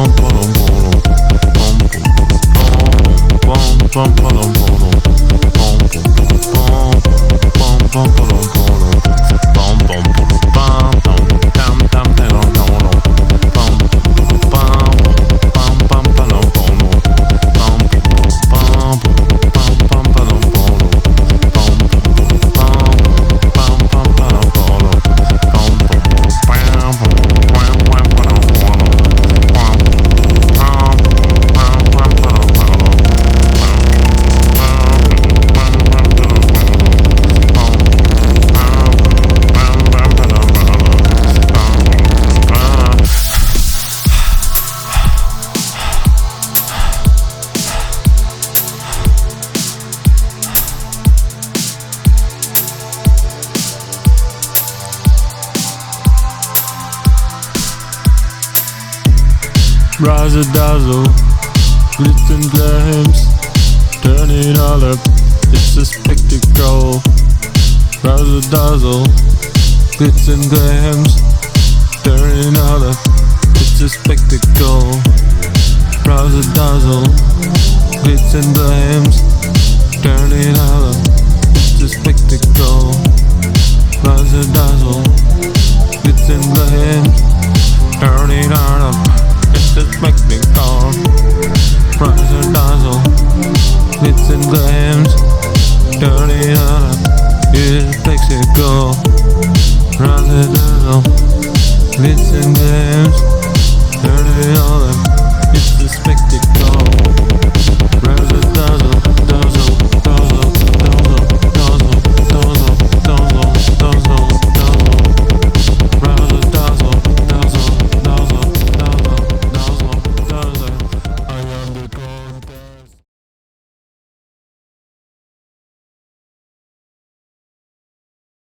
Razzle dazzle, glitz and glams, turn it all up, it's a spectacle. Razzle dazzle, glitz and glams, turn it all up, it's a spectacle. Razzle dazzle, glitz and glams.